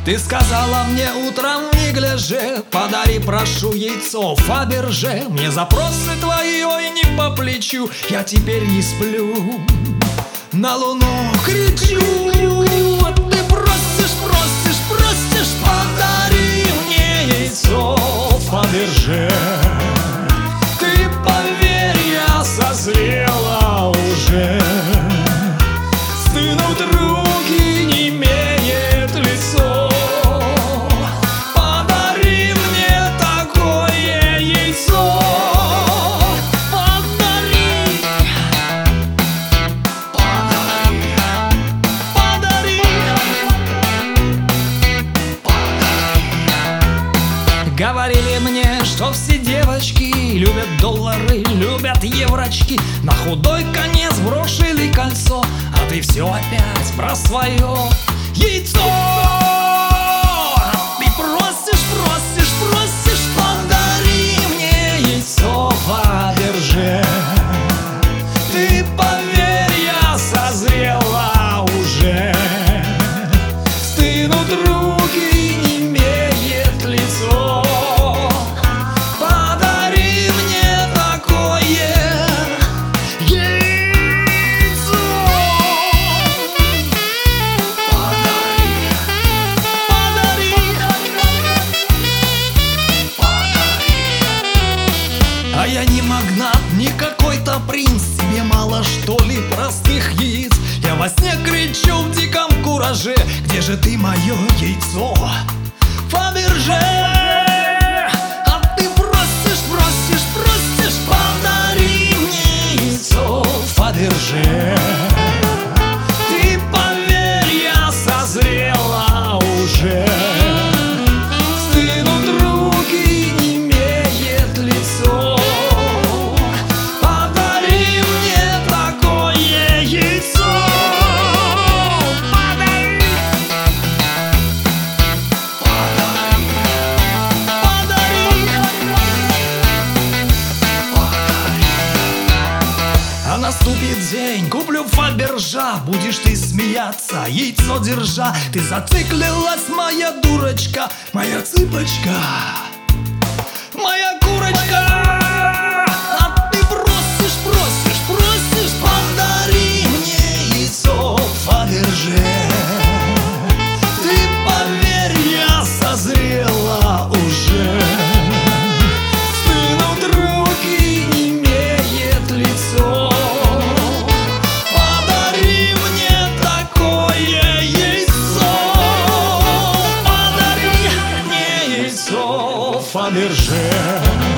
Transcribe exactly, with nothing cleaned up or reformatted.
Ты сказала мне утром не гляже, подари, прошу, яйцо Фаберже. Мне запросы твои, ой, не по плечу, я теперь не сплю, на луну кричу. Ты просишь, просишь, просишь, подари мне яйцо Фаберже. Ты поверь, я созрела уже, стынут руки, не имеет лицо. Подари мне такое яйцо. Подари, подари, подари, подари. Говорили мне, что все девочки любят доллары, любят еврочки. На худой конец брошили кольцо, а ты все опять про свое яйцо. Ты просишь, просишь, просишь, подари мне яйцо Фаберже. Ты поверь, я созрела уже, стынут руки, не имеет лицо. Подари мне такое яйцо. Подари, подари, подари. А я не магнат, не какой-то принц, тебе мало что ли простых яиц? Я во сне кричу в диком кураже, где же ты, мое яйцо Фаберже? А ты просишь, просишь, просишь, подари мне яйцо Фаберже. Ты поверь, я созрела уже, стынут руки, не имеет лицо. Подари мне такое яйцо. Подари, подари, подари, подари. А наступит день, куплю Фабержа, будешь ты смеяться, яйцо держа. Ты зациклилась, моя дурочка, моя цыпочка, моя курочка. А ты просишь, просишь, просишь, подари мне яйцо Фаберже. Ты поверь, я созрела уже, стынут руки, не имеет лицо. Подари мне такое яйцо. Подари мне яйцо Фаберже.